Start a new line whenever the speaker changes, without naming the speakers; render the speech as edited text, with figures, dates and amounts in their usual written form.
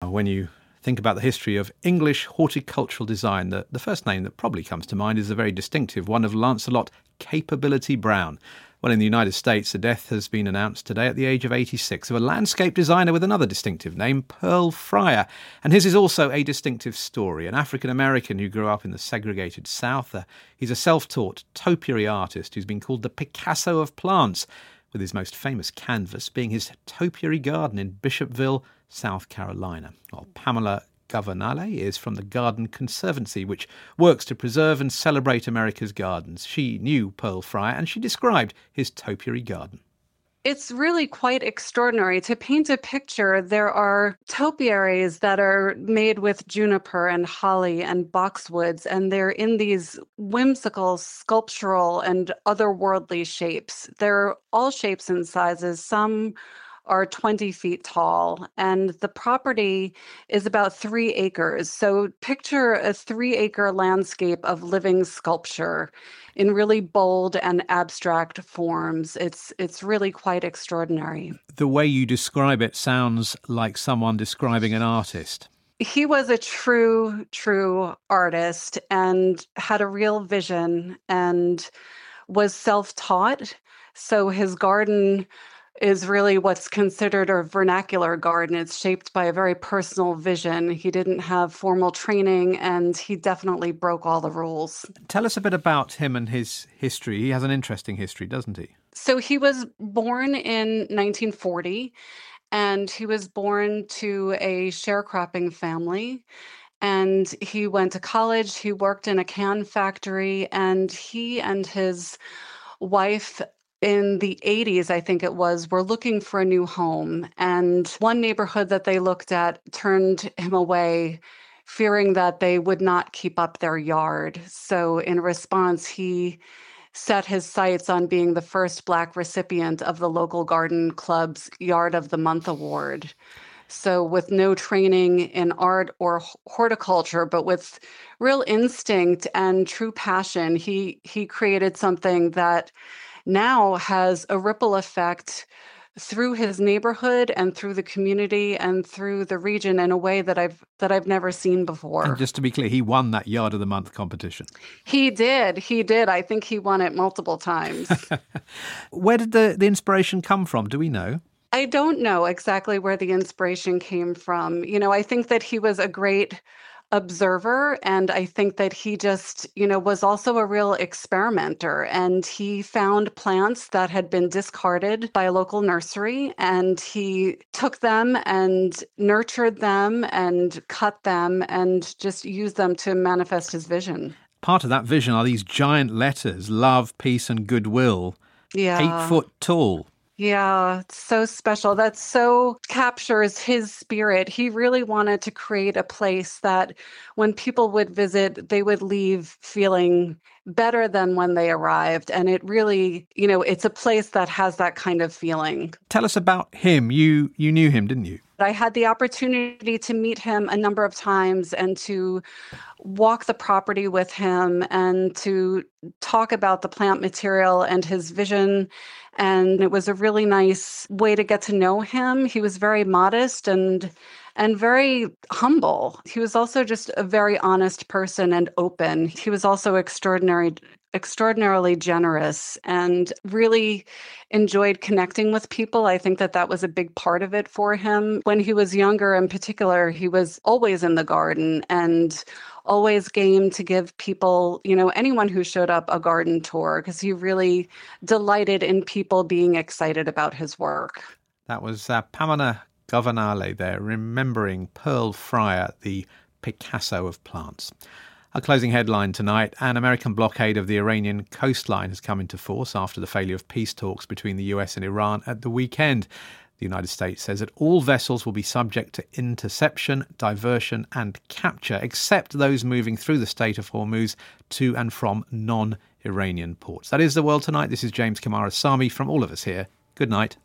When you think about the history of English horticultural design, the first name that probably comes to mind is the very distinctive one of Lancelot Capability Brown. Well, in the United States, the death has been announced today at the age of 86 of a landscape designer with another distinctive name, Pearl Fryer. And his is also a distinctive story. An African-American who grew up in the segregated South. He's a self-taught topiary artist who's been called the Picasso of plants, with his most famous canvas being his topiary garden in Bishopville, South Carolina. Well, Pamela Governale is from the Garden Conservancy, which works to preserve and celebrate America's gardens. She knew Pearl Fryer and she described his topiary garden.
It's really quite extraordinary. To paint a picture, there are topiaries that are made with juniper and holly and boxwoods, and they're in these whimsical, sculptural, and otherworldly shapes. They're all shapes and sizes. Some are 20 feet tall, and the property is about 3 acres. So picture a 3-acre landscape of living sculpture in really bold and abstract forms. It's really quite extraordinary.
The way you describe it sounds like someone describing an artist.
He was a true artist and had a real vision and was self-taught. So his garden is really what's considered a vernacular garden. It's shaped by a very personal vision. He didn't have formal training, and he definitely broke all the rules.
Tell us a bit about him and his history. He has an interesting history, doesn't he?
So he was born in 1940, and he was born to a sharecropping family. And he went to college, he worked in a can factory, and he and his wife in the 80s, I think it was, were looking for a new home. And one neighborhood that they looked at turned him away, fearing that they would not keep up their yard. So in response, he set his sights on being the first Black recipient of the local garden club's Yard of the Month award. So with no training in art or horticulture, but with real instinct and true passion, he created something that now has a ripple effect through his neighborhood and through the community and through the region in a way that I've never seen before.
And just to be clear, he won that Yard of the Month competition.
He did. I think he won it multiple times.
Where did the inspiration come from? Do we know?
I don't know exactly where the inspiration came from. I think that he was a great observer, and I think that he just, was also a real experimenter, and he found plants that had been discarded by a local nursery, and he took them and nurtured them and cut them and just used them to manifest his vision.
Part of that vision are these giant letters, love, peace and goodwill, 8 foot tall.
Yeah, it's so special. That so captures his spirit. He really wanted to create a place that when people would visit, they would leave feeling better than when they arrived. And it really, it's a place that has that kind of feeling.
Tell us about him. You knew him, didn't you?
I had the opportunity to meet him a number of times and to walk the property with him and to talk about the plant material and his vision. And it was a really nice way to get to know him. He was very modest and very humble. He was also just a very honest person and open. He was also extraordinarily generous and really enjoyed connecting with people. I think that was a big part of it for him. When he was younger in particular, he was always in the garden and always game to give people, anyone who showed up a garden tour, because he really delighted in people being excited about his work.
That was Pamela Governale there, remembering Pearl Fryer, the Picasso of plants. Our closing headline tonight: an American blockade of the Iranian coastline has come into force after the failure of peace talks between the US and Iran at the weekend. The United States says that all vessels will be subject to interception, diversion and capture, except those moving through the Strait of Hormuz to and from non-Iranian ports. That is The World Tonight. This is James Camarazami from all of us here. Good night.